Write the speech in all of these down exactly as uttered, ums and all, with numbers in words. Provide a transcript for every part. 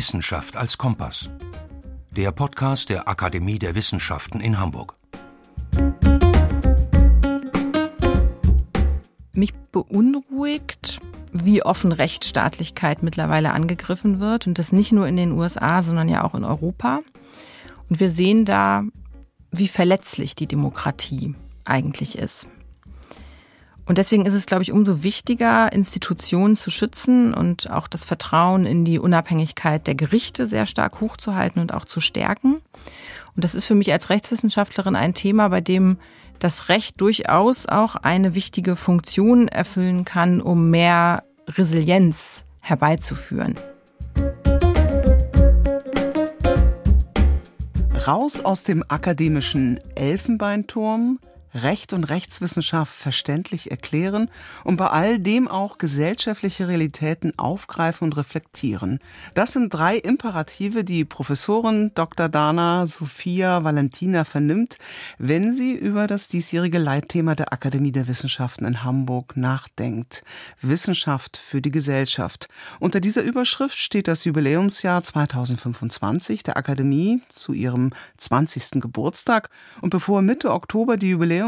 Wissenschaft als Kompass. Der Podcast der Akademie der Wissenschaften in Hamburg. Mich beunruhigt, wie offen Rechtsstaatlichkeit mittlerweile angegriffen wird. Und das nicht nur in den U S A, sondern ja auch in Europa. Und wir sehen da, wie verletzlich die Demokratie eigentlich ist. Und deswegen ist es, glaube ich, umso wichtiger, Institutionen zu schützen und auch das Vertrauen in die Unabhängigkeit der Gerichte sehr stark hochzuhalten und auch zu stärken. Und das ist für mich als Rechtswissenschaftlerin ein Thema, bei dem das Recht durchaus auch eine wichtige Funktion erfüllen kann, um mehr Resilienz herbeizuführen. Raus aus dem akademischen Elfenbeinturm, Recht und Rechtswissenschaft verständlich erklären und bei all dem auch gesellschaftliche Realitäten aufgreifen und reflektieren. Das sind drei Imperative, die Professorin Doktor Dana Sophia Valentina vernimmt, wenn sie über das diesjährige Leitthema der Akademie der Wissenschaften in Hamburg nachdenkt. Wissenschaft für die Gesellschaft. Unter dieser Überschrift steht das Jubiläumsjahr zweitausendfünfundzwanzig der Akademie zu ihrem zwanzigsten Geburtstag. Und bevor Mitte Oktober die Jubiläumsfeierlichkeiten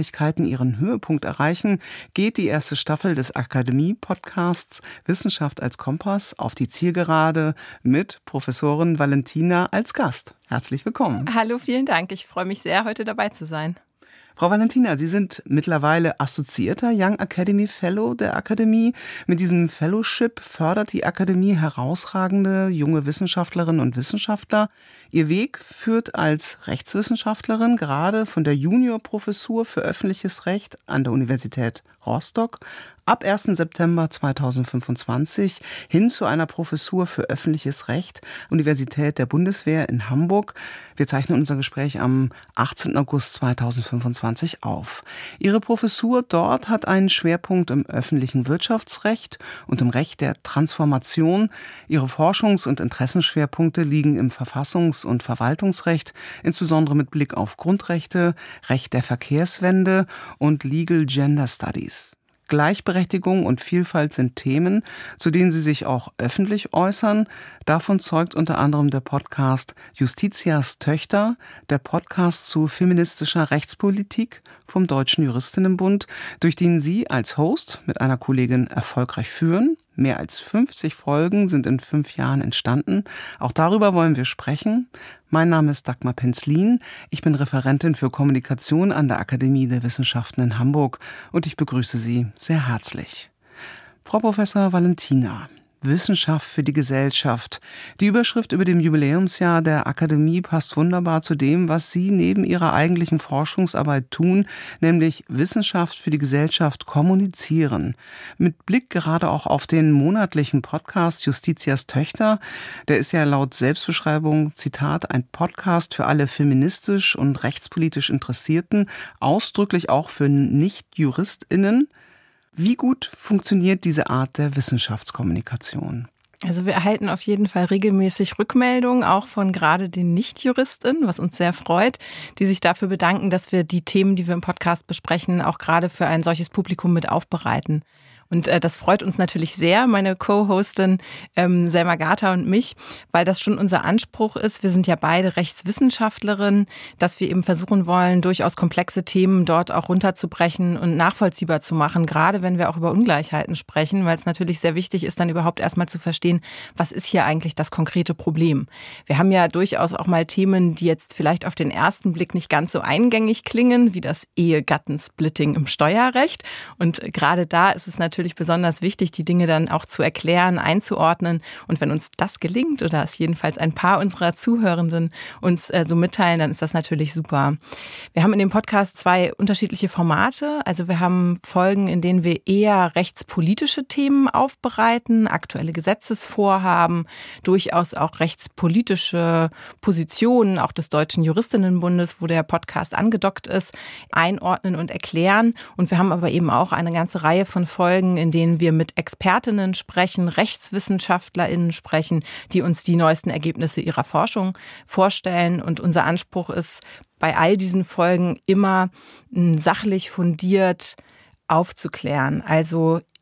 ihren Höhepunkt erreichen, geht die erste Staffel des Akademie-Podcasts Wissenschaft als Kompass auf die Zielgerade mit Professorin Valentina als Gast. Herzlich willkommen. Hallo, vielen Dank. Ich freue mich sehr, heute dabei zu sein. Frau Valentina, Sie sind mittlerweile assoziierter Young Academy Fellow der Akademie. Mit diesem Fellowship fördert die Akademie herausragende junge Wissenschaftlerinnen und Wissenschaftler. Ihr Weg führt als Rechtswissenschaftlerin gerade von der Juniorprofessur für öffentliches Recht an der Universität Rostock ab ersten September zweitausendfünfundzwanzig hin zu einer Professur für öffentliches Recht, Universität der Bundeswehr in Hamburg. Wir zeichnen unser Gespräch am achtzehnten August zweitausendfünfundzwanzig auf. Ihre Professur dort hat einen Schwerpunkt im öffentlichen Wirtschaftsrecht und im Recht der Transformation. Ihre Forschungs- und Interessenschwerpunkte liegen im Verfassungs- und Verwaltungsrecht, insbesondere mit Blick auf Grundrechte, Recht der Verkehrswende und Legal Gender Studies. Gleichberechtigung und Vielfalt sind Themen, zu denen Sie sich auch öffentlich äußern. Davon zeugt unter anderem der Podcast Justitias Töchter, der Podcast zu feministischer Rechtspolitik vom Deutschen Juristinnenbund, durch den Sie als Host mit einer Kollegin erfolgreich führen. Mehr als fünfzig Folgen sind in fünf Jahren entstanden. Auch darüber wollen wir sprechen. Mein Name ist Dagmar Penzlin. Ich bin Referentin für Kommunikation an der Akademie der Wissenschaften in Hamburg und ich begrüße Sie sehr herzlich. Frau Professor Valentina, Wissenschaft für die Gesellschaft. Die Überschrift über dem Jubiläumsjahr der Akademie passt wunderbar zu dem, was Sie neben Ihrer eigentlichen Forschungsarbeit tun, nämlich Wissenschaft für die Gesellschaft kommunizieren. Mit Blick gerade auch auf den monatlichen Podcast Justitias Töchter, der ist ja laut Selbstbeschreibung, Zitat, ein Podcast für alle feministisch und rechtspolitisch Interessierten, ausdrücklich auch für Nicht-JuristInnen. Wie gut funktioniert diese Art der Wissenschaftskommunikation? Also wir erhalten auf jeden Fall regelmäßig Rückmeldungen, auch von gerade den Nicht-Juristinnen, was uns sehr freut, die sich dafür bedanken, dass wir die Themen, die wir im Podcast besprechen, auch gerade für ein solches Publikum mit aufbereiten. Und äh, das freut uns natürlich sehr, meine Co-Hostin ähm, Selma Gata und mich, weil das schon unser Anspruch ist. Wir sind ja beide Rechtswissenschaftlerinnen, dass wir eben versuchen wollen, durchaus komplexe Themen dort auch runterzubrechen und nachvollziehbar zu machen, gerade wenn wir auch über Ungleichheiten sprechen, weil es natürlich sehr wichtig ist, dann überhaupt erstmal zu verstehen, was ist hier eigentlich das konkrete Problem. Wir haben ja durchaus auch mal Themen, die jetzt vielleicht auf den ersten Blick nicht ganz so eingängig klingen, wie das Ehegattensplitting im Steuerrecht. Und gerade da ist es natürlich natürlich besonders wichtig, die Dinge dann auch zu erklären, einzuordnen. Und wenn uns das gelingt oder es jedenfalls ein paar unserer Zuhörenden uns äh, so mitteilen, dann ist das natürlich super. Wir haben in dem Podcast zwei unterschiedliche Formate. Also wir haben Folgen, in denen wir eher rechtspolitische Themen aufbereiten, aktuelle Gesetzesvorhaben, durchaus auch rechtspolitische Positionen, auch des Deutschen Juristinnenbundes, wo der Podcast angedockt ist, einordnen und erklären. Und wir haben aber eben auch eine ganze Reihe von Folgen, in denen wir mit Expertinnen sprechen, RechtswissenschaftlerInnen sprechen, die uns die neuesten Ergebnisse ihrer Forschung vorstellen. Und unser Anspruch ist, bei all diesen Folgen immer sachlich fundiert aufzuklären. Also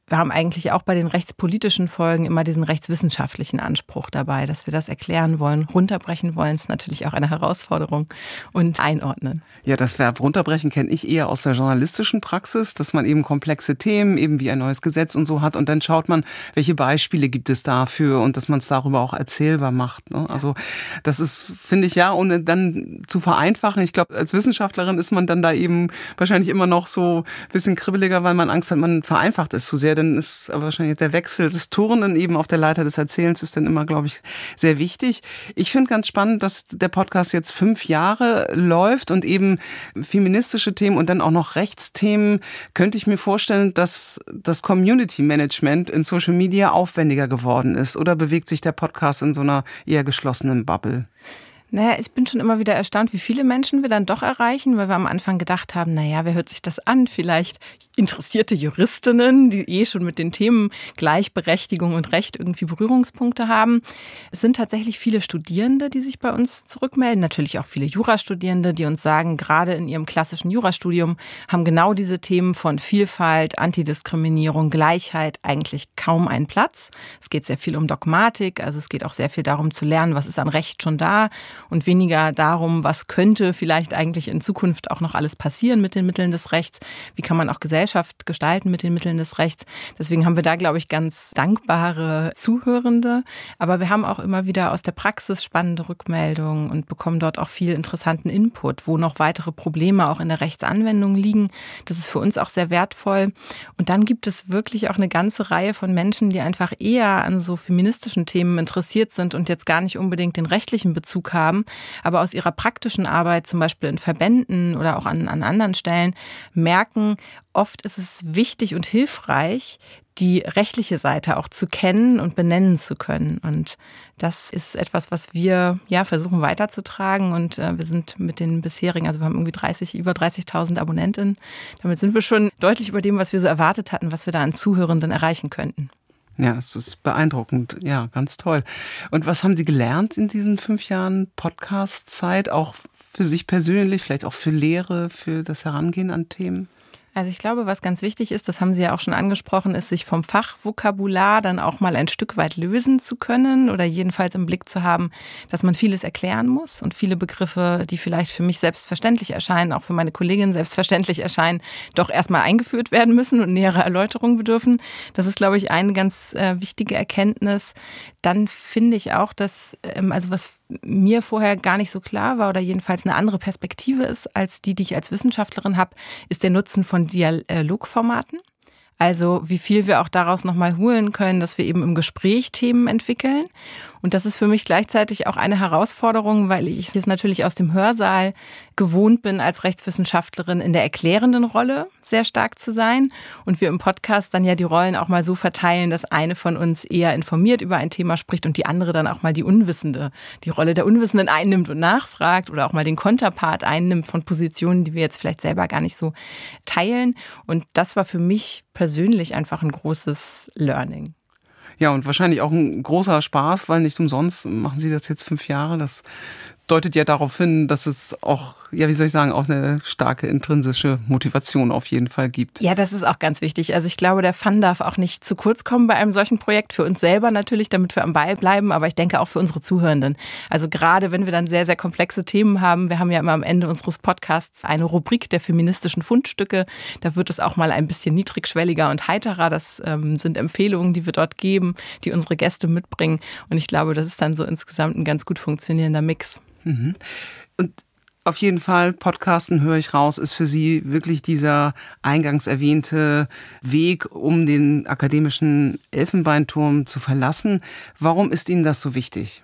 wir haben eigentlich auch bei den rechtspolitischen Folgen immer diesen rechtswissenschaftlichen Anspruch dabei, dass wir das erklären wollen, runterbrechen wollen, ist natürlich auch eine Herausforderung und einordnen. Ja, das Verb runterbrechen kenne ich eher aus der journalistischen Praxis, dass man eben komplexe Themen, eben wie ein neues Gesetz und so hat und dann schaut man, welche Beispiele gibt es dafür und dass man es darüber auch erzählbar macht. Ne? Also das ist, finde ich, ja, ohne dann zu vereinfachen. Ich glaube, als Wissenschaftlerin ist man dann da eben wahrscheinlich immer noch so ein bisschen kribbeliger, weil man Angst hat, man vereinfacht es zu sehr. Dann ist aber wahrscheinlich der Wechsel, das Turnen eben auf der Leiter des Erzählens ist dann immer, glaube ich, sehr wichtig. Ich finde ganz spannend, dass der Podcast jetzt fünf Jahre läuft und eben feministische Themen und dann auch noch Rechtsthemen. Könnte ich mir vorstellen, dass das Community Management in Social Media aufwendiger geworden ist? Oder bewegt sich der Podcast in so einer eher geschlossenen Bubble? Naja, ich bin schon immer wieder erstaunt, wie viele Menschen wir dann doch erreichen, weil wir am Anfang gedacht haben, naja, wer hört sich das an? Vielleicht interessierte Juristinnen, die eh schon mit den Themen Gleichberechtigung und Recht irgendwie Berührungspunkte haben. Es sind tatsächlich viele Studierende, die sich bei uns zurückmelden, natürlich auch viele Jurastudierende, die uns sagen, gerade in ihrem klassischen Jurastudium haben genau diese Themen von Vielfalt, Antidiskriminierung, Gleichheit eigentlich kaum einen Platz. Es geht sehr viel um Dogmatik, also es geht auch sehr viel darum zu lernen, was ist an Recht schon da und weniger darum, was könnte vielleicht eigentlich in Zukunft auch noch alles passieren mit den Mitteln des Rechts, wie kann man auch Gesellschaft gestalten mit den Mitteln des Rechts. Deswegen haben wir da, glaube ich, ganz dankbare Zuhörende. Aber wir haben auch immer wieder aus der Praxis spannende Rückmeldungen und bekommen dort auch viel interessanten Input, wo noch weitere Probleme auch in der Rechtsanwendung liegen. Das ist für uns auch sehr wertvoll. Und dann gibt es wirklich auch eine ganze Reihe von Menschen, die einfach eher an so feministischen Themen interessiert sind und jetzt gar nicht unbedingt den rechtlichen Bezug haben, aber aus ihrer praktischen Arbeit, zum Beispiel in Verbänden oder auch an, an anderen Stellen, merken, oft ist es wichtig und hilfreich, die rechtliche Seite auch zu kennen und benennen zu können. Und das ist etwas, was wir ja versuchen weiterzutragen. Und äh, wir sind mit den bisherigen, also wir haben irgendwie dreißig, über dreißigtausend Abonnentinnen. Damit sind wir schon deutlich über dem, was wir so erwartet hatten, was wir da an Zuhörenden erreichen könnten. Ja, es ist beeindruckend. Ja, ganz toll. Und was haben Sie gelernt in diesen fünf Jahren Podcast-Zeit? Auch für sich persönlich, vielleicht auch für Lehre, für das Herangehen an Themen? Also ich glaube, was ganz wichtig ist, das haben Sie ja auch schon angesprochen, ist, sich vom Fachvokabular dann auch mal ein Stück weit lösen zu können oder jedenfalls im Blick zu haben, dass man vieles erklären muss und viele Begriffe, die vielleicht für mich selbstverständlich erscheinen, auch für meine Kollegin selbstverständlich erscheinen, doch erstmal eingeführt werden müssen und nähere Erläuterung bedürfen. Das ist, glaube ich, eine ganz äh, wichtige Erkenntnis. Dann finde ich auch, dass, ähm, also was mir vorher gar nicht so klar war oder jedenfalls eine andere Perspektive ist, als die, die ich als Wissenschaftlerin habe, ist der Nutzen von Dialogformaten. Also wie viel wir auch daraus nochmal holen können, dass wir eben im Gespräch Themen entwickeln. Und das ist für mich gleichzeitig auch eine Herausforderung, weil ich es natürlich aus dem Hörsaal gewohnt bin, als Rechtswissenschaftlerin in der erklärenden Rolle sehr stark zu sein. Und wir im Podcast dann ja die Rollen auch mal so verteilen, dass eine von uns eher informiert über ein Thema spricht und die andere dann auch mal die Unwissende, die Rolle der Unwissenden einnimmt und nachfragt oder auch mal den Konterpart einnimmt von Positionen, die wir jetzt vielleicht selber gar nicht so teilen. Und das war für mich persönlich einfach ein großes Learning. Ja, und wahrscheinlich auch ein großer Spaß, weil nicht umsonst machen Sie das jetzt fünf Jahre. Das deutet ja darauf hin, dass es auch, ja, wie soll ich sagen, auch eine starke intrinsische Motivation auf jeden Fall gibt. Ja, das ist auch ganz wichtig. Also ich glaube, der Fun darf auch nicht zu kurz kommen bei einem solchen Projekt. Für uns selber natürlich, damit wir am Ball bleiben, aber ich denke auch für unsere Zuhörenden. Also gerade wenn wir dann sehr, sehr komplexe Themen haben, wir haben ja immer am Ende unseres Podcasts eine Rubrik der feministischen Fundstücke. Da wird es auch mal ein bisschen niedrigschwelliger und heiterer. Das ähm, sind Empfehlungen, die wir dort geben, die unsere Gäste mitbringen. Und ich glaube, das ist dann so insgesamt ein ganz gut funktionierender Mix. Mhm. Und auf jeden Fall, Podcasten, höre ich raus, ist für Sie wirklich dieser eingangs erwähnte Weg, um den akademischen Elfenbeinturm zu verlassen. Warum ist Ihnen das so wichtig?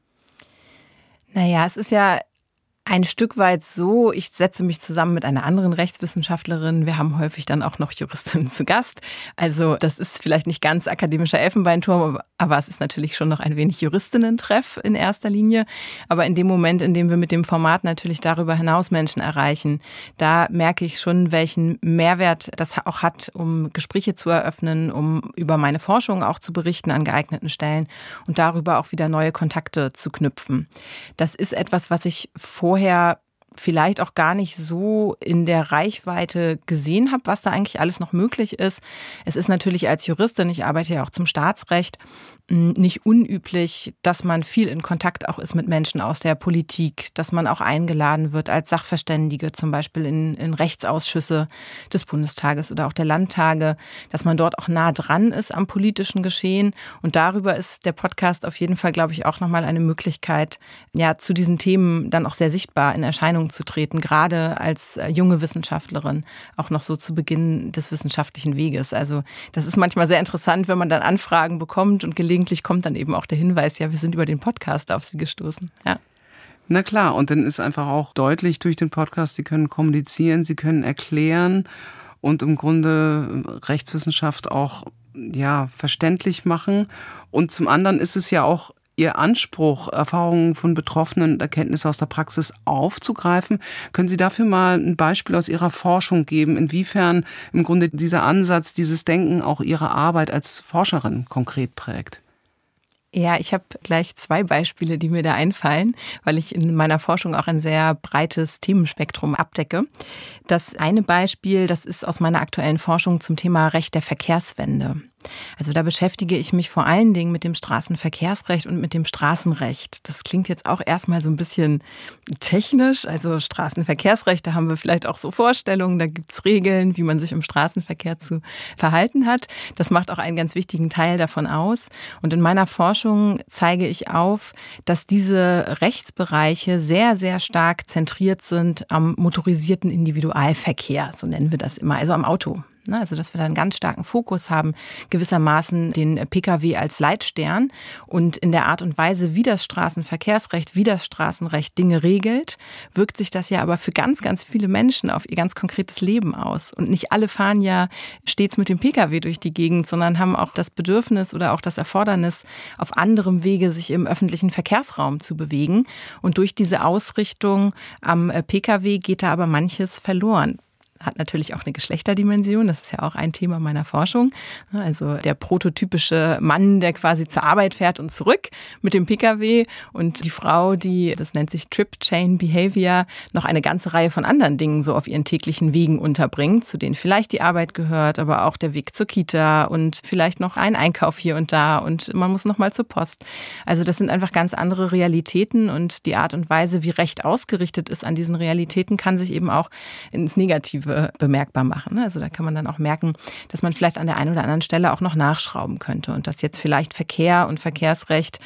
Naja, es ist ja ein Stück weit so, ich setze mich zusammen mit einer anderen Rechtswissenschaftlerin. Wir haben häufig dann auch noch Juristinnen zu Gast. Also das ist vielleicht nicht ganz akademischer Elfenbeinturm, aber es ist natürlich schon noch ein wenig Juristinnen-Treff in erster Linie. Aber in dem Moment, in dem wir mit dem Format natürlich darüber hinaus Menschen erreichen, da merke ich schon, welchen Mehrwert das auch hat, um Gespräche zu eröffnen, um über meine Forschung auch zu berichten an geeigneten Stellen und darüber auch wieder neue Kontakte zu knüpfen. Das ist etwas, was ich vorher Vorher vielleicht auch gar nicht so in der Reichweite gesehen habe, was da eigentlich alles noch möglich ist. Es ist natürlich als Juristin, ich arbeite ja auch zum Staatsrecht, nicht unüblich, dass man viel in Kontakt auch ist mit Menschen aus der Politik, dass man auch eingeladen wird als Sachverständige, zum Beispiel in, in Rechtsausschüsse des Bundestages oder auch der Landtage, dass man dort auch nah dran ist am politischen Geschehen. Und darüber ist der Podcast auf jeden Fall, glaube ich, auch nochmal eine Möglichkeit, ja, zu diesen Themen dann auch sehr sichtbar in Erscheinung zu treten, gerade als junge Wissenschaftlerin, auch noch so zu Beginn des wissenschaftlichen Weges. Also das ist manchmal sehr interessant, wenn man dann Anfragen bekommt und gelegentlich kommt dann eben auch der Hinweis, ja, wir sind über den Podcast auf Sie gestoßen. Ja. Na klar, und dann ist einfach auch deutlich durch den Podcast, Sie können kommunizieren, Sie können erklären und im Grunde Rechtswissenschaft auch ja verständlich machen. Und zum anderen ist es ja auch Ihr Anspruch, Erfahrungen von Betroffenen und Erkenntnisse aus der Praxis aufzugreifen. Können Sie dafür mal ein Beispiel aus Ihrer Forschung geben, inwiefern im Grunde dieser Ansatz, dieses Denken auch Ihre Arbeit als Forscherin konkret prägt? Ja, ich habe gleich zwei Beispiele, die mir da einfallen, weil ich in meiner Forschung auch ein sehr breites Themenspektrum abdecke. Das eine Beispiel, das ist aus meiner aktuellen Forschung zum Thema Recht der Verkehrswende. Also da beschäftige ich mich vor allen Dingen mit dem Straßenverkehrsrecht und mit dem Straßenrecht. Das klingt jetzt auch erstmal so ein bisschen technisch. Also Straßenverkehrsrecht, da haben wir vielleicht auch so Vorstellungen, da gibt's Regeln, wie man sich im Straßenverkehr zu verhalten hat. Das macht auch einen ganz wichtigen Teil davon aus. Und in meiner Forschung zeige ich auf, dass diese Rechtsbereiche sehr, sehr stark zentriert sind am motorisierten Individualverkehr, so nennen wir das immer, also am Auto. Also dass wir da einen ganz starken Fokus haben, gewissermaßen den Pkw als Leitstern und in der Art und Weise, wie das Straßenverkehrsrecht, wie das Straßenrecht Dinge regelt, wirkt sich das ja aber für ganz, ganz viele Menschen auf ihr ganz konkretes Leben aus. Und nicht alle fahren ja stets mit dem Pkw durch die Gegend, sondern haben auch das Bedürfnis oder auch das Erfordernis, auf anderem Wege sich im öffentlichen Verkehrsraum zu bewegen. Und durch diese Ausrichtung am Pkw geht da aber manches verloren. Hat natürlich auch eine Geschlechterdimension, das ist ja auch ein Thema meiner Forschung. Also der prototypische Mann, der quasi zur Arbeit fährt und zurück mit dem Pkw und die Frau, die, das nennt sich Trip Chain Behavior, noch eine ganze Reihe von anderen Dingen so auf ihren täglichen Wegen unterbringt, zu denen vielleicht die Arbeit gehört, aber auch der Weg zur Kita und vielleicht noch ein Einkauf hier und da und man muss noch mal zur Post. Also das sind einfach ganz andere Realitäten und die Art und Weise, wie Recht ausgerichtet ist an diesen Realitäten, kann sich eben auch ins Negative bemerkbar machen. Also da kann man dann auch merken, dass man vielleicht an der einen oder anderen Stelle auch noch nachschrauben könnte und dass jetzt vielleicht Verkehr und Verkehrsrecht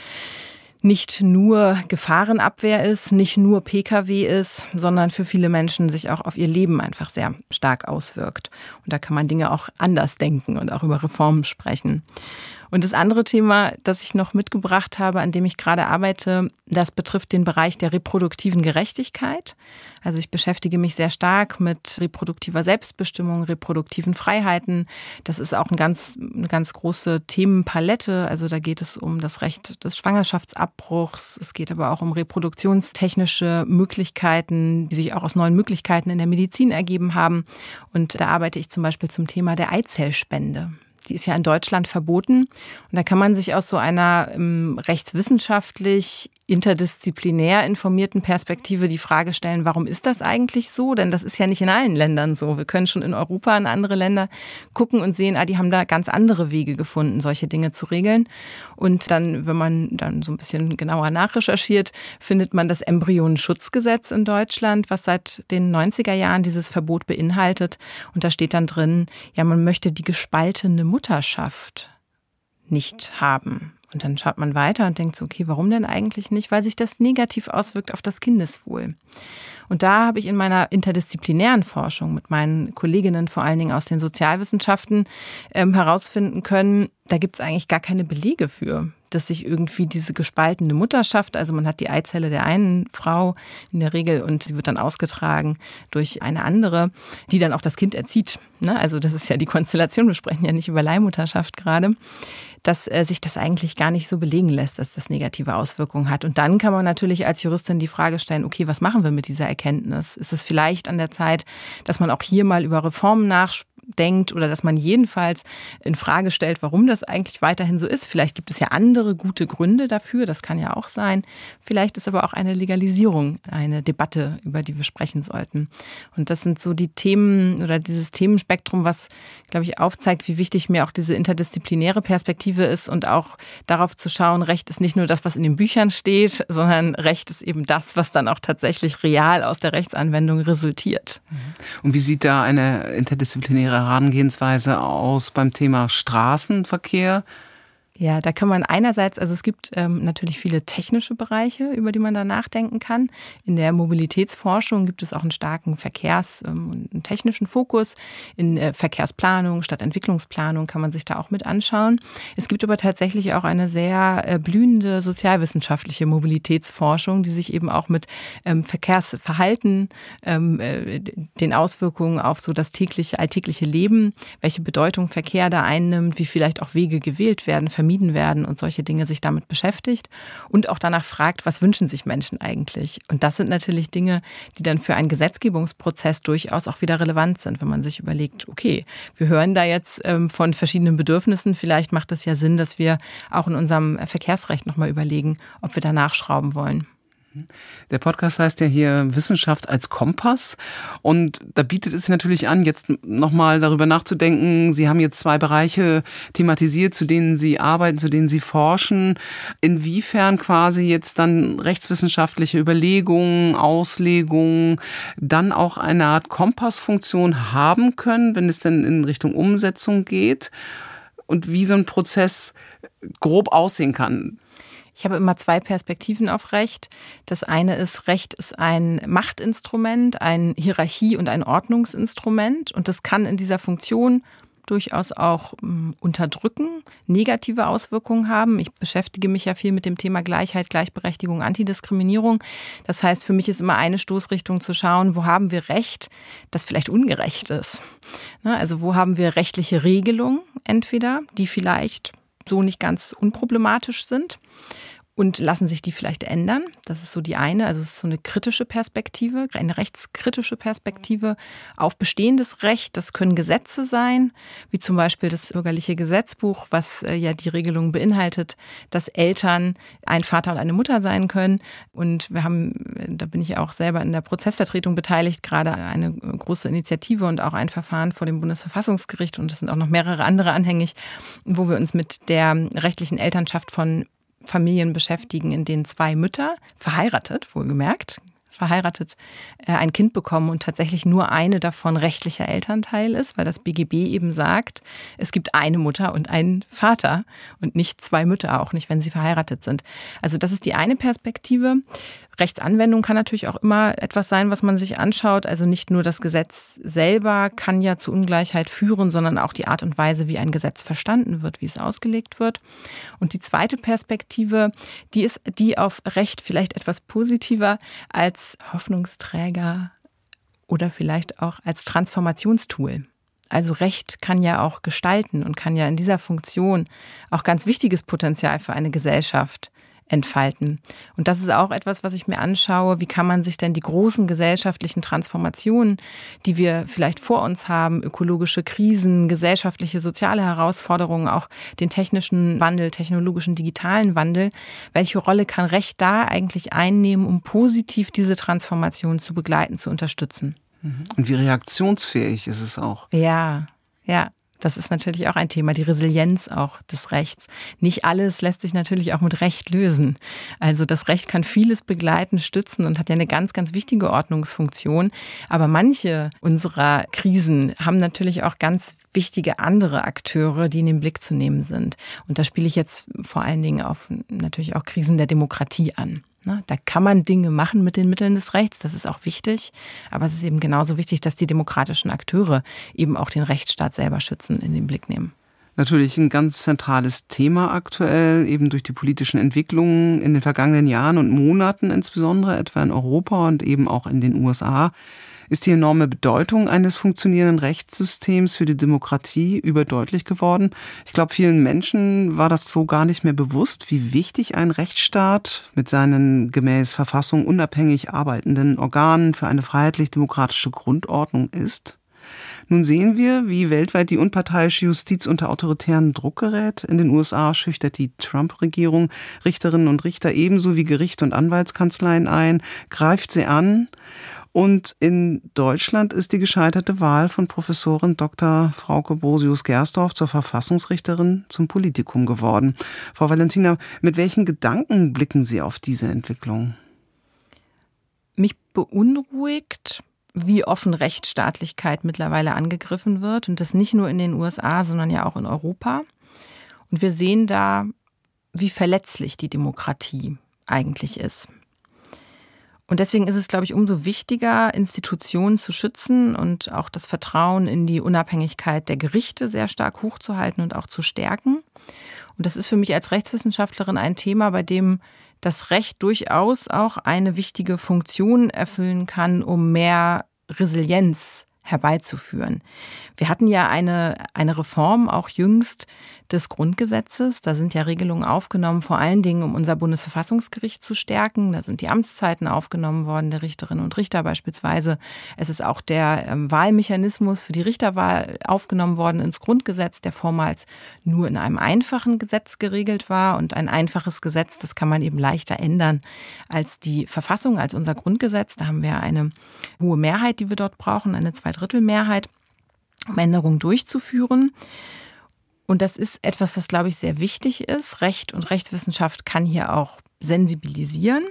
nicht nur Gefahrenabwehr ist, nicht nur Pkw ist, sondern für viele Menschen sich auch auf ihr Leben einfach sehr stark auswirkt. Und da kann man Dinge auch anders denken und auch über Reformen sprechen. Und das andere Thema, das ich noch mitgebracht habe, an dem ich gerade arbeite, das betrifft den Bereich der reproduktiven Gerechtigkeit. Also ich beschäftige mich sehr stark mit reproduktiver Selbstbestimmung, reproduktiven Freiheiten. Das ist auch ein ganz, eine ganz große Themenpalette. Also da geht es um das Recht des Schwangerschaftsabbruchs. Es geht aber auch um reproduktionstechnische Möglichkeiten, die sich auch aus neuen Möglichkeiten in der Medizin ergeben haben. Und da arbeite ich zum Beispiel zum Thema der Eizellspende. Die ist ja in Deutschland verboten. Und da kann man sich aus so einer ähm, rechtswissenschaftlich interdisziplinär informierten Perspektive die Frage stellen, warum ist das eigentlich so? Denn das ist ja nicht in allen Ländern so. Wir können schon in Europa in andere Länder gucken und sehen, ah, die haben da ganz andere Wege gefunden, solche Dinge zu regeln. Und dann, wenn man dann so ein bisschen genauer nachrecherchiert, findet man das Embryonenschutzgesetz in Deutschland, was seit den neunziger Jahren dieses Verbot beinhaltet. Und da steht dann drin, ja, man möchte die gespaltene Mutterschaft nicht haben. Und dann schaut man weiter und denkt so, okay, warum denn eigentlich nicht? Weil sich das negativ auswirkt auf das Kindeswohl. Und da habe ich in meiner interdisziplinären Forschung mit meinen Kolleginnen, vor allen Dingen aus den Sozialwissenschaften, ähm, herausfinden können, da gibt es eigentlich gar keine Belege für, dass sich irgendwie diese gespaltene Mutterschaft, also man hat die Eizelle der einen Frau in der Regel und sie wird dann ausgetragen durch eine andere, die dann auch das Kind erzieht. Ne? Also das ist ja die Konstellation, wir sprechen ja nicht über Leihmutterschaft gerade, dass äh, sich das eigentlich gar nicht so belegen lässt, dass das negative Auswirkungen hat. Und dann kann man natürlich als Juristin die Frage stellen, okay, was machen wir mit dieser Erkenntnis? Ist es vielleicht an der Zeit, dass man auch hier mal über Reformen nachdenkt, denkt oder dass man jedenfalls in Frage stellt, warum das eigentlich weiterhin so ist. Vielleicht gibt es ja andere gute Gründe dafür, das kann ja auch sein. Vielleicht ist aber auch eine Legalisierung eine Debatte, über die wir sprechen sollten. Und das sind so die Themen oder dieses Themenspektrum, was, glaube ich, aufzeigt, wie wichtig mir auch diese interdisziplinäre Perspektive ist und auch darauf zu schauen, Recht ist nicht nur das, was in den Büchern steht, sondern Recht ist eben das, was dann auch tatsächlich real aus der Rechtsanwendung resultiert. Und wie sieht da eine interdisziplinäre Herangehensweise aus beim Thema Straßenverkehr? Ja, da kann man einerseits, also es gibt ähm, natürlich viele technische Bereiche, über die man da nachdenken kann. In der Mobilitätsforschung gibt es auch einen starken Verkehrs- ähm, und technischen Fokus. In äh, Verkehrsplanung, Stadtentwicklungsplanung kann man sich da auch mit anschauen. Es gibt aber tatsächlich auch eine sehr äh, blühende sozialwissenschaftliche Mobilitätsforschung, die sich eben auch mit ähm, Verkehrsverhalten, ähm, äh, den Auswirkungen auf so das tägliche, alltägliche Leben, welche Bedeutung Verkehr da einnimmt, wie vielleicht auch Wege gewählt werden, vermieden werden und solche Dinge sich damit beschäftigt und auch danach fragt, was wünschen sich Menschen eigentlich? Und das sind natürlich Dinge, die dann für einen Gesetzgebungsprozess durchaus auch wieder relevant sind, wenn man sich überlegt, okay, wir hören da jetzt ähm, von verschiedenen Bedürfnissen, vielleicht macht es ja Sinn, dass wir auch in unserem Verkehrsrecht nochmal überlegen, ob wir da nachschrauben wollen. Der Podcast heißt ja hier Wissenschaft als Kompass und da bietet es sich natürlich an, jetzt nochmal darüber nachzudenken. Sie haben jetzt zwei Bereiche thematisiert, zu denen Sie arbeiten, zu denen Sie forschen. Inwiefern quasi jetzt dann rechtswissenschaftliche Überlegungen, Auslegungen dann auch eine Art Kompassfunktion haben können, wenn es denn in Richtung Umsetzung geht und wie so ein Prozess grob aussehen kann. Ich habe immer zwei Perspektiven auf Recht. Das eine ist, Recht ist ein Machtinstrument, ein Hierarchie- und ein Ordnungsinstrument. Und das kann in dieser Funktion durchaus auch um, unterdrücken, negative Auswirkungen haben. Ich beschäftige mich ja viel mit dem Thema Gleichheit, Gleichberechtigung, Antidiskriminierung. Das heißt, für mich ist immer eine Stoßrichtung zu schauen, wo haben wir Recht, das vielleicht ungerecht ist. Also wo haben wir rechtliche Regelungen entweder, die vielleicht so nicht ganz unproblematisch sind. Und lassen sich die vielleicht ändern? Das ist so die eine, also es ist so eine kritische Perspektive, eine rechtskritische Perspektive auf bestehendes Recht. Das können Gesetze sein, wie zum Beispiel das bürgerliche Gesetzbuch, was ja die Regelung beinhaltet, dass Eltern ein Vater und eine Mutter sein können. Und wir haben, da bin ich auch selber in der Prozessvertretung beteiligt, gerade eine große Initiative und auch ein Verfahren vor dem Bundesverfassungsgericht. Und es sind auch noch mehrere andere anhängig, wo wir uns mit der rechtlichen Elternschaft von Familien beschäftigen, in denen zwei Mütter, verheiratet, wohlgemerkt, verheiratet, ein Kind bekommen und tatsächlich nur eine davon rechtlicher Elternteil ist, weil das B G B eben sagt, es gibt eine Mutter und einen Vater und nicht zwei Mütter, auch nicht, wenn sie verheiratet sind. Also das ist die eine Perspektive. Rechtsanwendung kann natürlich auch immer etwas sein, was man sich anschaut. Also nicht nur das Gesetz selber kann ja zu Ungleichheit führen, sondern auch die Art und Weise, wie ein Gesetz verstanden wird, wie es ausgelegt wird. Und die zweite Perspektive, die ist die auf Recht vielleicht etwas positiver als Hoffnungsträger oder vielleicht auch als Transformationstool. Also Recht kann ja auch gestalten und kann ja in dieser Funktion auch ganz wichtiges Potenzial für eine Gesellschaft entfalten. Und das ist auch etwas, was ich mir anschaue. Wie kann man sich denn die großen gesellschaftlichen Transformationen, die wir vielleicht vor uns haben, ökologische Krisen, gesellschaftliche, soziale Herausforderungen, auch den technischen Wandel, technologischen, digitalen Wandel, welche Rolle kann Recht da eigentlich einnehmen, um positiv diese Transformation zu begleiten, zu unterstützen? Und wie reaktionsfähig ist es auch? Ja, ja. Das ist natürlich auch ein Thema, die Resilienz auch des Rechts. Nicht alles lässt sich natürlich auch mit Recht lösen. Also das Recht kann vieles begleiten, stützen und hat ja eine ganz, ganz wichtige Ordnungsfunktion. Aber manche unserer Krisen haben natürlich auch ganz wichtige andere Akteure, die in den Blick zu nehmen sind. Und da spiele ich jetzt vor allen Dingen auf natürlich auch Krisen der Demokratie an. Da kann man Dinge machen mit den Mitteln des Rechts, das ist auch wichtig. Aber es ist eben genauso wichtig, dass die demokratischen Akteure eben auch den Rechtsstaat selber schützen, in den Blick nehmen. Natürlich ein ganz zentrales Thema aktuell, eben durch die politischen Entwicklungen in den vergangenen Jahren und Monaten insbesondere, etwa in Europa und eben auch in den U S A, ist die enorme Bedeutung eines funktionierenden Rechtssystems für die Demokratie überdeutlich geworden. Ich glaube, vielen Menschen war das so gar nicht mehr bewusst, wie wichtig ein Rechtsstaat mit seinen gemäß Verfassung unabhängig arbeitenden Organen für eine freiheitlich-demokratische Grundordnung ist. Nun sehen wir, wie weltweit die unparteiische Justiz unter autoritären Druck gerät. In den U S A schüchtert die Trump-Regierung Richterinnen und Richter ebenso wie Gerichte und Anwaltskanzleien ein, greift sie an. Und in Deutschland ist die gescheiterte Wahl von Professorin Doktor Frauke Brosius-Gersdorf zur Verfassungsrichterin zum Politikum geworden. Frau Valentina, mit welchen Gedanken blicken Sie auf diese Entwicklung? Mich beunruhigt, wie offen Rechtsstaatlichkeit mittlerweile angegriffen wird. Und das nicht nur in den U S A, sondern ja auch in Europa. Und wir sehen da, wie verletzlich die Demokratie eigentlich ist. Und deswegen ist es, glaube ich, umso wichtiger, Institutionen zu schützen und auch das Vertrauen in die Unabhängigkeit der Gerichte sehr stark hochzuhalten und auch zu stärken. Und das ist für mich als Rechtswissenschaftlerin ein Thema, bei dem das Recht durchaus auch eine wichtige Funktion erfüllen kann, um mehr Resilienz herbeizuführen. Wir hatten ja eine, eine Reform auch jüngst des Grundgesetzes. Da sind ja Regelungen aufgenommen, vor allen Dingen, um unser Bundesverfassungsgericht zu stärken. Da sind die Amtszeiten aufgenommen worden, der Richterinnen und Richter beispielsweise. Es ist auch der ähm, Wahlmechanismus für die Richterwahl aufgenommen worden ins Grundgesetz, der vormals nur in einem einfachen Gesetz geregelt war. Und ein einfaches Gesetz, das kann man eben leichter ändern als die Verfassung, als unser Grundgesetz. Da haben wir eine hohe Mehrheit, die wir dort brauchen, eine Zweidrittelmehrheit, um Änderungen durchzuführen. Und das ist etwas, was, glaube ich, sehr wichtig ist. Recht und Rechtswissenschaft kann hier auch sensibilisieren,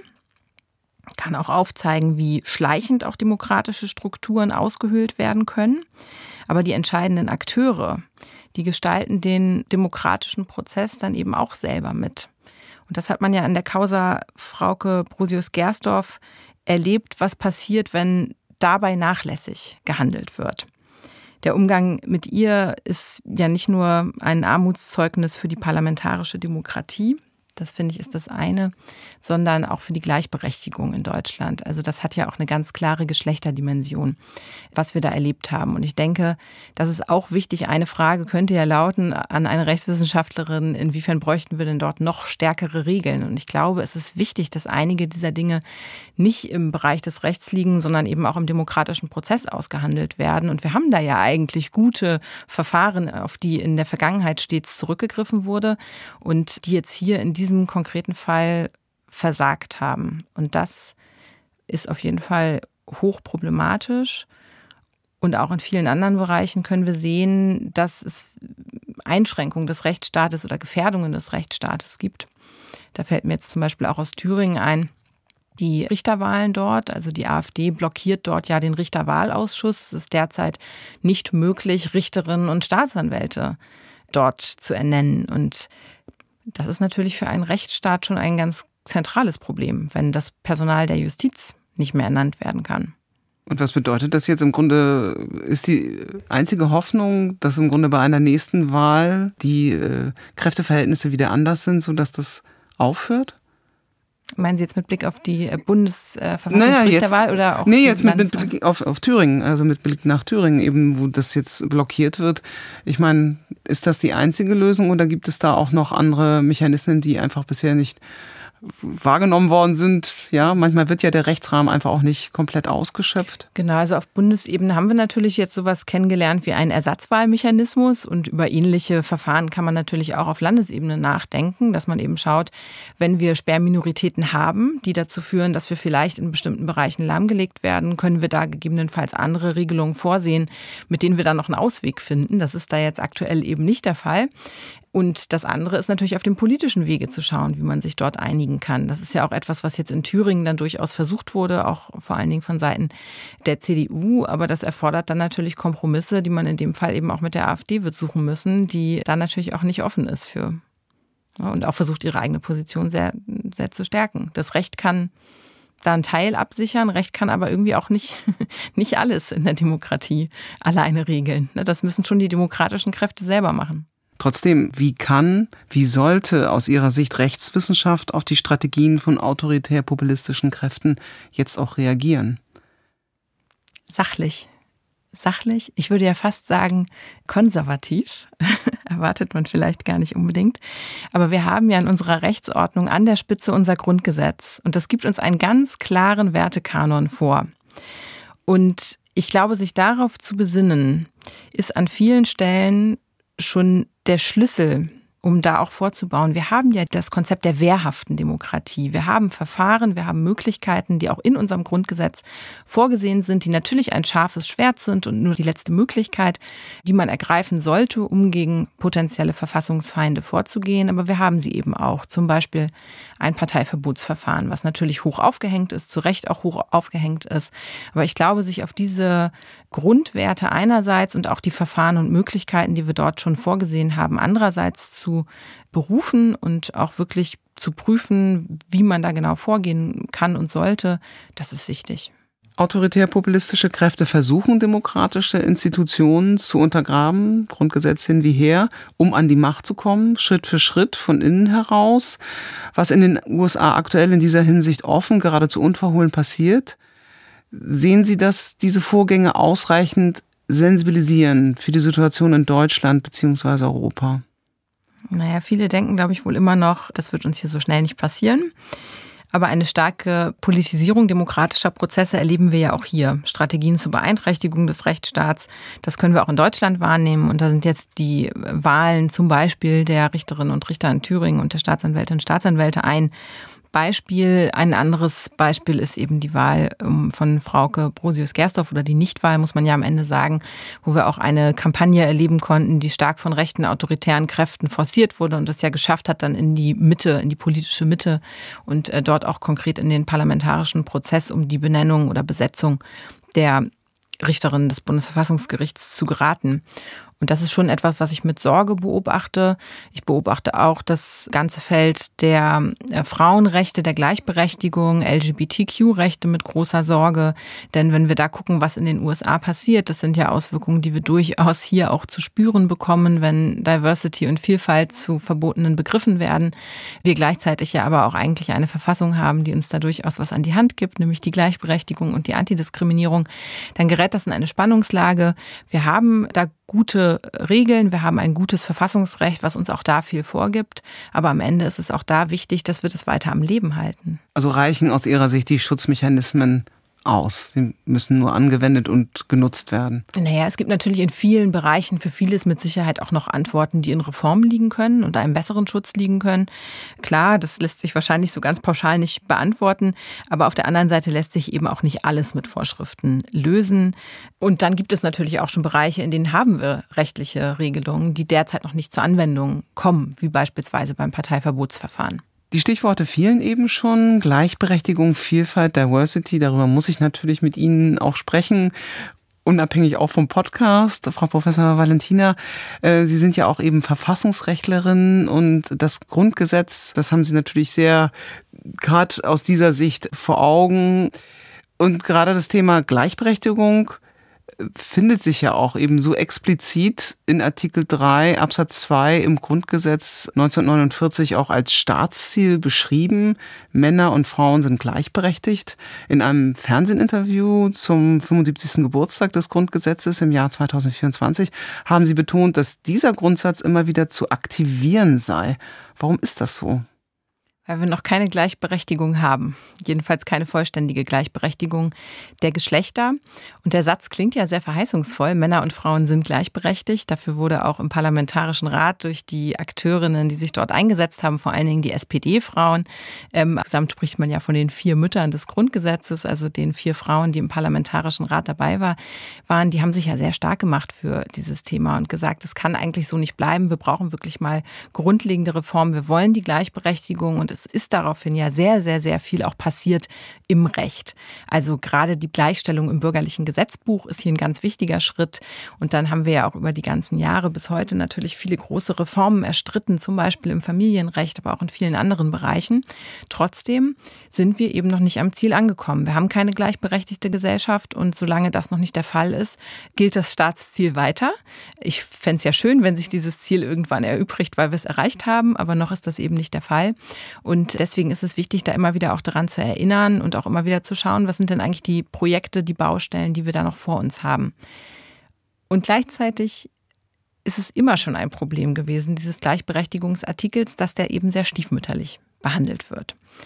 kann auch aufzeigen, wie schleichend auch demokratische Strukturen ausgehöhlt werden können. Aber die entscheidenden Akteure, die gestalten den demokratischen Prozess dann eben auch selber mit. Und das hat man ja in der Causa Frauke Brosius-Gersdorf erlebt, was passiert, wenn dabei nachlässig gehandelt wird. Der Umgang mit ihr ist ja nicht nur ein Armutszeugnis für die parlamentarische Demokratie, das finde ich ist das eine, sondern auch für die Gleichberechtigung in Deutschland. Also das hat ja auch eine ganz klare Geschlechterdimension, was wir da erlebt haben. Und ich denke, das ist auch wichtig. Eine Frage könnte ja lauten an eine Rechtswissenschaftlerin, inwiefern bräuchten wir denn dort noch stärkere Regeln? Und ich glaube, es ist wichtig, dass einige dieser Dinge nicht im Bereich des Rechts liegen, sondern eben auch im demokratischen Prozess ausgehandelt werden. Und wir haben da ja eigentlich gute Verfahren, auf die in der Vergangenheit stets zurückgegriffen wurde und die jetzt hier in diesem konkreten Fall versagt haben. Und das ist auf jeden Fall hochproblematisch. Und auch in vielen anderen Bereichen können wir sehen, dass es Einschränkungen des Rechtsstaates oder Gefährdungen des Rechtsstaates gibt. Da fällt mir jetzt zum Beispiel auch aus Thüringen ein, die Richterwahlen dort, also die AfD blockiert dort ja den Richterwahlausschuss. Es ist derzeit nicht möglich, Richterinnen und Staatsanwälte dort zu ernennen. Und das ist natürlich für einen Rechtsstaat schon ein ganz zentrales Problem, wenn das Personal der Justiz nicht mehr ernannt werden kann. Und was bedeutet das jetzt im Grunde? Ist die einzige Hoffnung, dass im Grunde bei einer nächsten Wahl die äh, Kräfteverhältnisse wieder anders sind, sodass das aufhört? Meinen Sie jetzt mit Blick auf die Bundesverfassungsrichterwahl naja, oder auch nee, jetzt mit, mit Blick auf, auf Thüringen, also mit Blick nach Thüringen eben, wo das jetzt blockiert wird. Ich meine, ist das die einzige Lösung oder gibt es da auch noch andere Mechanismen, die einfach bisher nicht wahrgenommen worden sind? Ja, manchmal wird ja der Rechtsrahmen einfach auch nicht komplett ausgeschöpft. Genau, also auf Bundesebene haben wir natürlich jetzt sowas kennengelernt wie einen Ersatzwahlmechanismus und über ähnliche Verfahren kann man natürlich auch auf Landesebene nachdenken, dass man eben schaut, wenn wir Sperrminoritäten haben, die dazu führen, dass wir vielleicht in bestimmten Bereichen lahmgelegt werden, können wir da gegebenenfalls andere Regelungen vorsehen, mit denen wir dann noch einen Ausweg finden. Das ist da jetzt aktuell eben nicht der Fall. Und das andere ist natürlich auf dem politischen Wege zu schauen, wie man sich dort einigen kann. Das ist ja auch etwas, was jetzt in Thüringen dann durchaus versucht wurde, auch vor allen Dingen von Seiten der C D U. Aber das erfordert dann natürlich Kompromisse, die man in dem Fall eben auch mit der AfD wird suchen müssen, die dann natürlich auch nicht offen ist für. Und auch versucht, ihre eigene Position sehr, sehr zu stärken. Das Recht kann da einen Teil absichern, Recht kann aber irgendwie auch nicht, nicht alles in der Demokratie alleine regeln. Das müssen schon die demokratischen Kräfte selber machen. Trotzdem, wie kann, wie sollte aus Ihrer Sicht Rechtswissenschaft auf die Strategien von autoritär-populistischen Kräften jetzt auch reagieren? Sachlich. Sachlich, ich würde ja fast sagen konservativ, erwartet man vielleicht gar nicht unbedingt. Aber wir haben ja in unserer Rechtsordnung an der Spitze unser Grundgesetz und das gibt uns einen ganz klaren Wertekanon vor. Und Ich glaube, sich darauf zu besinnen, ist an vielen Stellen schon der Schlüssel, um da auch vorzubauen. Wir haben ja das Konzept der wehrhaften Demokratie. Wir haben Verfahren, wir haben Möglichkeiten, die auch in unserem Grundgesetz vorgesehen sind, die natürlich ein scharfes Schwert sind und nur die letzte Möglichkeit, die man ergreifen sollte, um gegen potenzielle Verfassungsfeinde vorzugehen. Aber wir haben sie eben auch. Zum Beispiel ein Parteiverbotsverfahren, was natürlich hoch aufgehängt ist, zu Recht auch hoch aufgehängt ist. Aber ich glaube, sich auf diese Grundwerte einerseits und auch die Verfahren und Möglichkeiten, die wir dort schon vorgesehen haben, andererseits zu berufen und auch wirklich zu prüfen, wie man da genau vorgehen kann und sollte, das ist wichtig. Autoritär-populistische Kräfte versuchen, demokratische Institutionen zu untergraben, Grundgesetz hin wie her, um an die Macht zu kommen, Schritt für Schritt von innen heraus, was in den U S A aktuell in dieser Hinsicht offen, geradezu unverhohlen passiert. Sehen Sie, dass diese Vorgänge ausreichend sensibilisieren für die Situation in Deutschland bzw. Europa? Naja, viele denken, glaube ich, wohl immer noch, das wird uns hier so schnell nicht passieren. Aber eine starke Politisierung demokratischer Prozesse erleben wir ja auch hier. Strategien zur Beeinträchtigung des Rechtsstaats, das können wir auch in Deutschland wahrnehmen. Und da sind jetzt die Wahlen zum Beispiel der Richterinnen und Richter in Thüringen und der Staatsanwältinnen und Staatsanwälte ein Beispiel. Ein anderes Beispiel ist eben die Wahl von Frauke Brosius-Gersdorf oder die Nichtwahl, muss man ja am Ende sagen, wo wir auch eine Kampagne erleben konnten, die stark von rechten autoritären Kräften forciert wurde und das ja geschafft hat, dann in die Mitte, in die politische Mitte und dort auch konkret in den parlamentarischen Prozess um die Benennung oder Besetzung der Richterin des Bundesverfassungsgerichts zu geraten. Und das ist schon etwas, was ich mit Sorge beobachte. Ich beobachte auch das ganze Feld der Frauenrechte, der Gleichberechtigung, L G B T Q-Rechte mit großer Sorge. Denn wenn wir da gucken, was in den U S A passiert, das sind ja Auswirkungen, die wir durchaus hier auch zu spüren bekommen, wenn Diversity und Vielfalt zu verbotenen Begriffen werden. Wir gleichzeitig ja aber auch eigentlich eine Verfassung haben, die uns da durchaus was an die Hand gibt, nämlich die Gleichberechtigung und die Antidiskriminierung. Dann gerät das in eine Spannungslage. Wir haben da gute Regeln, wir haben ein gutes Verfassungsrecht, was uns auch da viel vorgibt. Aber am Ende ist es auch da wichtig, dass wir das weiter am Leben halten. Also reichen aus Ihrer Sicht die Schutzmechanismen aus? Sie müssen nur angewendet und genutzt werden. Naja, es gibt natürlich in vielen Bereichen für vieles mit Sicherheit auch noch Antworten, die in Reformen liegen können und einem besseren Schutz liegen können. Klar, das lässt sich wahrscheinlich so ganz pauschal nicht beantworten, aber auf der anderen Seite lässt sich eben auch nicht alles mit Vorschriften lösen. Und dann gibt es natürlich auch schon Bereiche, in denen haben wir rechtliche Regelungen, die derzeit noch nicht zur Anwendung kommen, wie beispielsweise beim Parteiverbotsverfahren. Die Stichworte fielen eben schon. Gleichberechtigung, Vielfalt, Diversity. Darüber muss ich natürlich mit Ihnen auch sprechen. Unabhängig auch vom Podcast. Frau Professor Valentina, Sie sind ja auch eben Verfassungsrechtlerin und das Grundgesetz, das haben Sie natürlich sehr gerade aus dieser Sicht vor Augen. Und gerade das Thema Gleichberechtigung findet sich ja auch eben so explizit in Artikel drei Absatz zwei im Grundgesetz neunzehnhundertneunundvierzig auch als Staatsziel beschrieben. Männer und Frauen sind gleichberechtigt. In einem Fernsehinterview zum fünfundsiebzigsten Geburtstag des Grundgesetzes im Jahr zweitausendvierundzwanzig haben Sie betont, dass dieser Grundsatz immer wieder zu aktivieren sei. Warum ist das so? Weil wir noch keine Gleichberechtigung haben. Jedenfalls keine vollständige Gleichberechtigung der Geschlechter. Und der Satz klingt ja sehr verheißungsvoll. Männer und Frauen sind gleichberechtigt. Dafür wurde auch im Parlamentarischen Rat durch die Akteurinnen, die sich dort eingesetzt haben, vor allen Dingen die S P D-Frauen. Ähm, insgesamt spricht man ja von den vier Müttern des Grundgesetzes, also den vier Frauen, die im Parlamentarischen Rat dabei war, waren. Die haben sich ja sehr stark gemacht für dieses Thema und gesagt, es kann eigentlich so nicht bleiben. Wir brauchen wirklich mal grundlegende Reformen. Wir wollen die Gleichberechtigung und es ist daraufhin ja sehr, sehr, sehr viel auch passiert im Recht. Also gerade die Gleichstellung im bürgerlichen Gesetzbuch ist hier ein ganz wichtiger Schritt. Und dann haben wir ja auch über die ganzen Jahre bis heute natürlich viele große Reformen erstritten, zum Beispiel im Familienrecht, aber auch in vielen anderen Bereichen. Trotzdem sind wir eben noch nicht am Ziel angekommen. Wir haben keine gleichberechtigte Gesellschaft und solange das noch nicht der Fall ist, gilt das Staatsziel weiter. Ich fände es ja schön, wenn sich dieses Ziel irgendwann erübrigt, weil wir es erreicht haben, aber noch ist das eben nicht der Fall. Und deswegen ist es wichtig, da immer wieder auch daran zu erinnern und auch immer wieder zu schauen, was sind denn eigentlich die Projekte, die Baustellen, die wir da noch vor uns haben. Und gleichzeitig ist es immer schon ein Problem gewesen, dieses Gleichberechtigungsartikels, dass der eben sehr stiefmütterlich behandelt wird.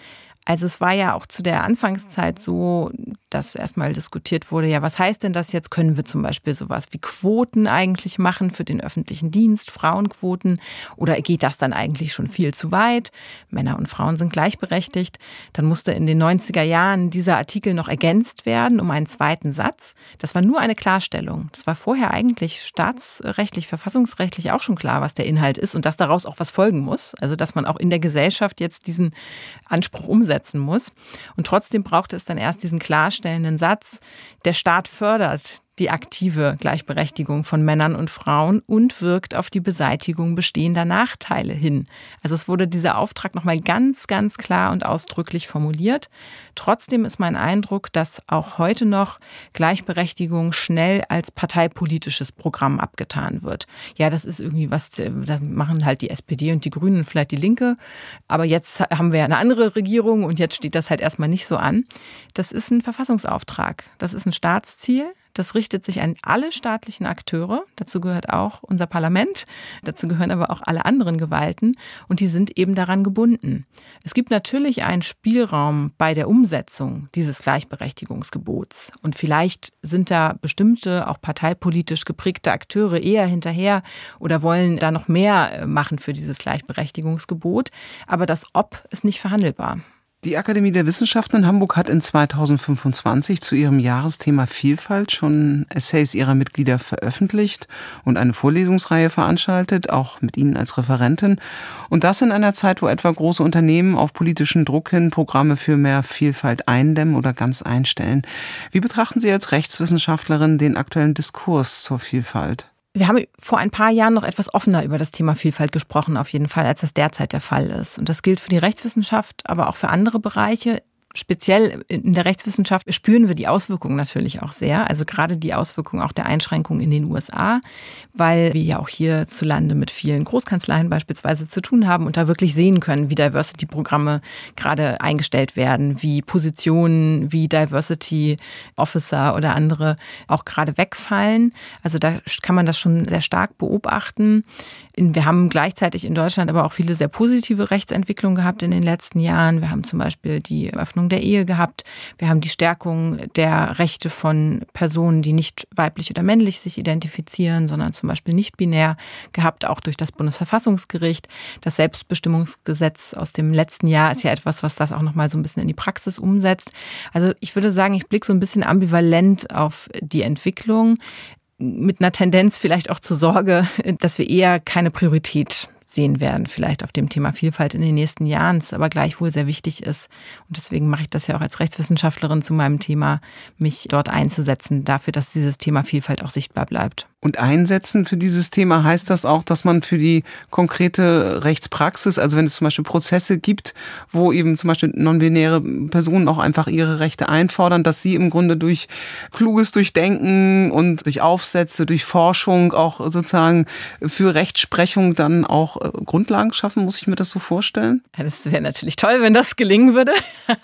Also es war ja auch zu der Anfangszeit so, dass erstmal diskutiert wurde, ja, was heißt denn das jetzt? Können wir zum Beispiel sowas wie Quoten eigentlich machen für den öffentlichen Dienst, Frauenquoten? Oder geht das dann eigentlich schon viel zu weit? Männer und Frauen sind gleichberechtigt. Dann musste in den neunziger Jahren dieser Artikel noch ergänzt werden um einen zweiten Satz. Das war nur eine Klarstellung. Das war vorher eigentlich staatsrechtlich, verfassungsrechtlich auch schon klar, was der Inhalt ist und dass daraus auch was folgen muss. Also dass man auch in der Gesellschaft jetzt diesen Anspruch umsetzt muss. Und trotzdem brauchte es dann erst diesen klarstellenden Satz, der Staat fördert die aktive Gleichberechtigung von Männern und Frauen und wirkt auf die Beseitigung bestehender Nachteile hin. Also es wurde dieser Auftrag nochmal ganz, ganz klar und ausdrücklich formuliert. Trotzdem ist mein Eindruck, dass auch heute noch Gleichberechtigung schnell als parteipolitisches Programm abgetan wird. Ja, das ist irgendwie was, da machen halt die S P D und die Grünen und vielleicht die Linke. Aber jetzt haben wir ja eine andere Regierung und jetzt steht das halt erstmal nicht so an. Das ist ein Verfassungsauftrag. Das ist ein Staatsziel. Das richtet sich an alle staatlichen Akteure. Dazu gehört auch unser Parlament. Dazu gehören aber auch alle anderen Gewalten. Und die sind eben daran gebunden. Es gibt natürlich einen Spielraum bei der Umsetzung dieses Gleichberechtigungsgebots. Und vielleicht sind da bestimmte, auch parteipolitisch geprägte Akteure eher hinterher oder wollen da noch mehr machen für dieses Gleichberechtigungsgebot. Aber das Ob ist nicht verhandelbar. Die Akademie der Wissenschaften in Hamburg hat in zweitausendfünfundzwanzig zu ihrem Jahresthema Vielfalt schon Essays ihrer Mitglieder veröffentlicht und eine Vorlesungsreihe veranstaltet, auch mit Ihnen als Referentin. Und das in einer Zeit, wo etwa große Unternehmen auf politischen Druck hin Programme für mehr Vielfalt eindämmen oder ganz einstellen. Wie betrachten Sie als Rechtswissenschaftlerin den aktuellen Diskurs zur Vielfalt? Wir haben vor ein paar Jahren noch etwas offener über das Thema Vielfalt gesprochen, auf jeden Fall, als das derzeit der Fall ist. Und das gilt für die Rechtswissenschaft, aber auch für andere Bereiche. Speziell in der Rechtswissenschaft spüren wir die Auswirkungen natürlich auch sehr. Also gerade die Auswirkungen auch der Einschränkungen in den U S A, weil wir ja auch hierzulande mit vielen Großkanzleien beispielsweise zu tun haben und da wirklich sehen können, wie Diversity-Programme gerade eingestellt werden, wie Positionen wie Diversity Officer oder andere auch gerade wegfallen. Also da kann man das schon sehr stark beobachten. Wir haben gleichzeitig in Deutschland aber auch viele sehr positive Rechtsentwicklungen gehabt in den letzten Jahren. Wir haben zum Beispiel die Öffnung der Ehe gehabt. Wir haben die Stärkung der Rechte von Personen, die nicht weiblich oder männlich sich identifizieren, sondern zum Beispiel nicht binär gehabt, auch durch das Bundesverfassungsgericht. Das Selbstbestimmungsgesetz aus dem letzten Jahr ist ja etwas, was das auch nochmal so ein bisschen in die Praxis umsetzt. Also ich würde sagen, ich blicke so ein bisschen ambivalent auf die Entwicklung, mit einer Tendenz vielleicht auch zur Sorge, dass wir eher keine Priorität sehen werden, vielleicht auf dem Thema Vielfalt in den nächsten Jahren, es aber gleichwohl sehr wichtig ist. Und deswegen mache ich das ja auch als Rechtswissenschaftlerin zu meinem Thema, mich dort einzusetzen, dafür, dass dieses Thema Vielfalt auch sichtbar bleibt. Und einsetzen für dieses Thema heißt das auch, dass man für die konkrete Rechtspraxis, also wenn es zum Beispiel Prozesse gibt, wo eben zum Beispiel non-binäre Personen auch einfach ihre Rechte einfordern, dass sie im Grunde durch kluges Durchdenken und durch Aufsätze, durch Forschung auch sozusagen für Rechtsprechung dann auch Grundlagen schaffen, muss ich mir das so vorstellen? Ja, das wäre natürlich toll, wenn das gelingen würde.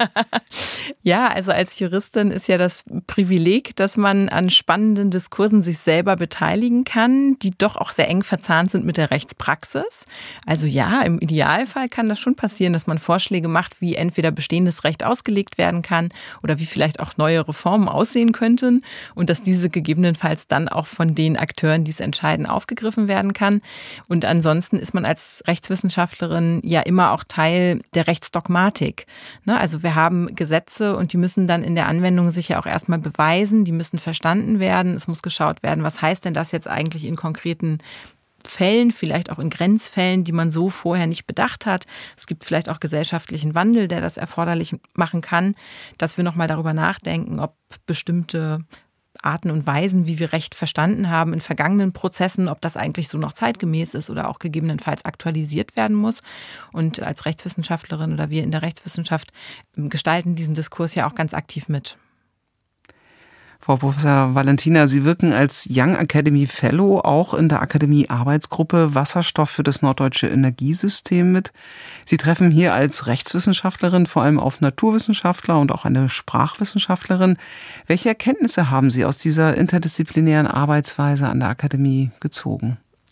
Ja, also als Juristin ist ja das Privileg, dass man an spannenden Diskursen sich selber beteiligt kann, die doch auch sehr eng verzahnt sind mit der Rechtspraxis. Also ja, im Idealfall kann das schon passieren, dass man Vorschläge macht, wie entweder bestehendes Recht ausgelegt werden kann oder wie vielleicht auch neue Reformen aussehen könnten und dass diese gegebenenfalls dann auch von den Akteuren, die es entscheiden, aufgegriffen werden kann. Und ansonsten ist man als Rechtswissenschaftlerin ja immer auch Teil der Rechtsdogmatik. Also wir haben Gesetze und die müssen dann in der Anwendung sich ja auch erstmal beweisen, die müssen verstanden werden. Es muss geschaut werden, was heißt denn das jetzt eigentlich in konkreten Fällen, vielleicht auch in Grenzfällen, die man so vorher nicht bedacht hat. Es gibt vielleicht auch gesellschaftlichen Wandel, der das erforderlich machen kann, dass wir nochmal darüber nachdenken, ob bestimmte Arten und Weisen, wie wir Recht verstanden haben in vergangenen Prozessen, ob das eigentlich so noch zeitgemäß ist oder auch gegebenenfalls aktualisiert werden muss. Und als Rechtswissenschaftlerin oder wir in der Rechtswissenschaft gestalten diesen Diskurs ja auch ganz aktiv mit. Frau Professor Valentina, Sie wirken als Young Academy Fellow auch in der Akademie Arbeitsgruppe Wasserstoff für das norddeutsche Energiesystem mit. Sie treffen hier als Rechtswissenschaftlerin vor allem auf Naturwissenschaftler und auch eine Sprachwissenschaftlerin. Welche Erkenntnisse haben Sie aus dieser interdisziplinären Arbeitsweise an der Akademie gezogen?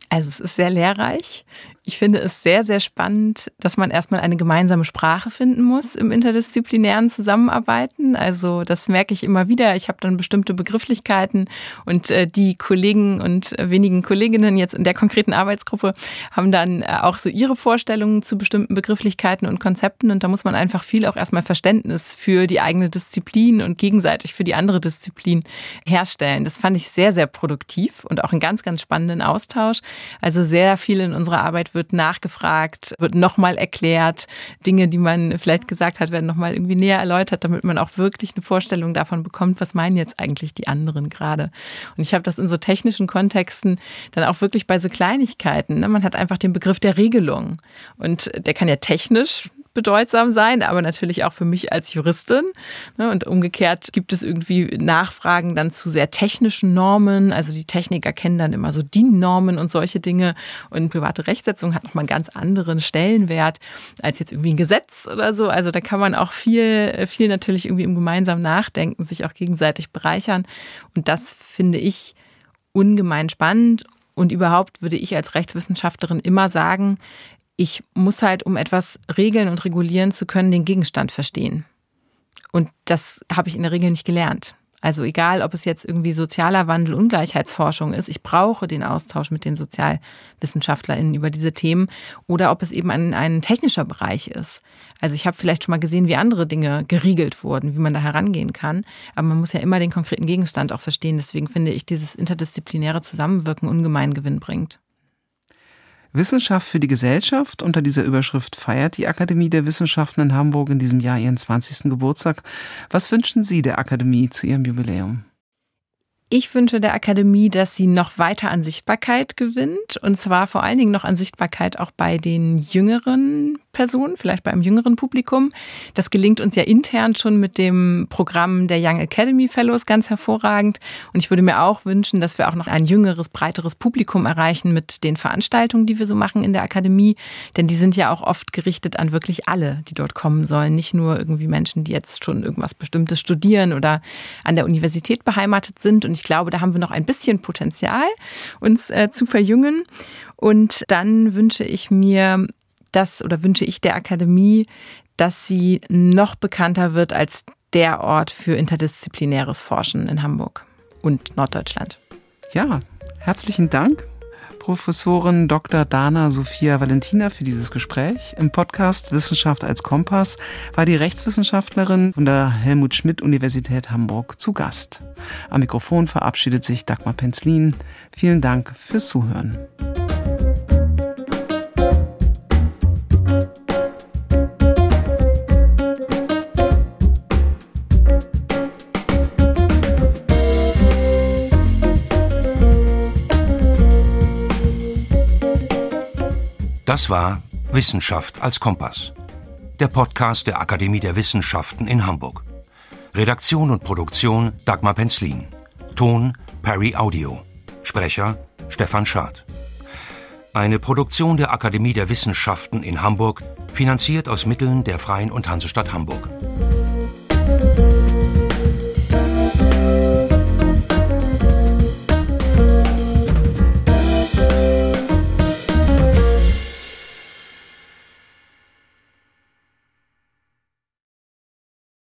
Also es ist sehr lehrreich. Ich finde es sehr, sehr spannend, dass man erstmal eine gemeinsame Sprache finden muss im interdisziplinären Zusammenarbeiten. Also das merke ich immer wieder. Ich habe dann bestimmte Begrifflichkeiten und die Kollegen und wenigen Kolleginnen jetzt in der konkreten Arbeitsgruppe haben dann auch so ihre Vorstellungen zu bestimmten Begrifflichkeiten und Konzepten. Und da muss man einfach viel auch erstmal Verständnis für die eigene Disziplin und gegenseitig für die andere Disziplin herstellen. Das fand ich sehr, sehr produktiv und auch einen ganz, ganz spannenden Austausch. Also sehr viel in unserer Arbeit wird nachgefragt, wird nochmal erklärt. Dinge, die man vielleicht gesagt hat, werden nochmal irgendwie näher erläutert, damit man auch wirklich eine Vorstellung davon bekommt, was meinen jetzt eigentlich die anderen gerade. Und ich habe das in so technischen Kontexten dann auch wirklich bei so Kleinigkeiten. Man hat einfach den Begriff der Regelung und der kann ja technisch bedeutsam sein, aber natürlich auch für mich als Juristin. Und umgekehrt gibt es irgendwie Nachfragen dann zu sehr technischen Normen. Also die Techniker kennen dann immer so D I N-Normen und solche Dinge. Und private Rechtsetzung hat nochmal einen ganz anderen Stellenwert als jetzt irgendwie ein Gesetz oder so. Also da kann man auch viel, viel natürlich irgendwie im gemeinsamen Nachdenken sich auch gegenseitig bereichern. Und das finde ich ungemein spannend. Und überhaupt würde ich als Rechtswissenschaftlerin immer sagen, ich muss halt, um etwas regeln und regulieren zu können, den Gegenstand verstehen. Und das habe ich in der Regel nicht gelernt. Also egal, ob es jetzt irgendwie sozialer Wandel, Ungleichheitsforschung ist, ich brauche den Austausch mit den SozialwissenschaftlerInnen über diese Themen oder ob es eben ein, ein technischer Bereich ist. Also ich habe vielleicht schon mal gesehen, wie andere Dinge geriegelt wurden, wie man da herangehen kann. Aber man muss ja immer den konkreten Gegenstand auch verstehen. Deswegen finde ich dieses interdisziplinäre Zusammenwirken ungemein gewinnbringend. Wissenschaft für die Gesellschaft. Unter dieser Überschrift feiert die Akademie der Wissenschaften in Hamburg in diesem Jahr ihren zwanzigsten Geburtstag. Was wünschen Sie der Akademie zu ihrem Jubiläum? Ich wünsche der Akademie, dass sie noch weiter an Sichtbarkeit gewinnt und zwar vor allen Dingen noch an Sichtbarkeit auch bei den jüngeren Personen, vielleicht bei einem jüngeren Publikum. Das gelingt uns ja intern schon mit dem Programm der Young Academy Fellows ganz hervorragend und ich würde mir auch wünschen, dass wir auch noch ein jüngeres, breiteres Publikum erreichen mit den Veranstaltungen, die wir so machen in der Akademie, denn die sind ja auch oft gerichtet an wirklich alle, die dort kommen sollen, nicht nur irgendwie Menschen, die jetzt schon irgendwas Bestimmtes studieren oder an der Universität beheimatet sind und ich glaube, da haben wir noch ein bisschen Potenzial, uns äh, zu verjüngen. Und dann wünsche ich mir, dass oder wünsche ich der Akademie, dass sie noch bekannter wird als der Ort für interdisziplinäres Forschen in Hamburg und Norddeutschland. Ja, herzlichen Dank, Professorin Doktor Dana Sophia Valentina, für dieses Gespräch. Im Podcast Wissenschaft als Kompass war die Rechtswissenschaftlerin von der Helmut-Schmidt-Universität Hamburg zu Gast. Am Mikrofon verabschiedet sich Dagmar Penzlin. Vielen Dank fürs Zuhören. Das war Wissenschaft als Kompass, der Podcast der Akademie der Wissenschaften in Hamburg. Redaktion und Produktion Dagmar Penzlin. Ton Perry Audio. Sprecher Stefan Schad. Eine Produktion der Akademie der Wissenschaften in Hamburg, finanziert aus Mitteln der Freien und Hansestadt Hamburg.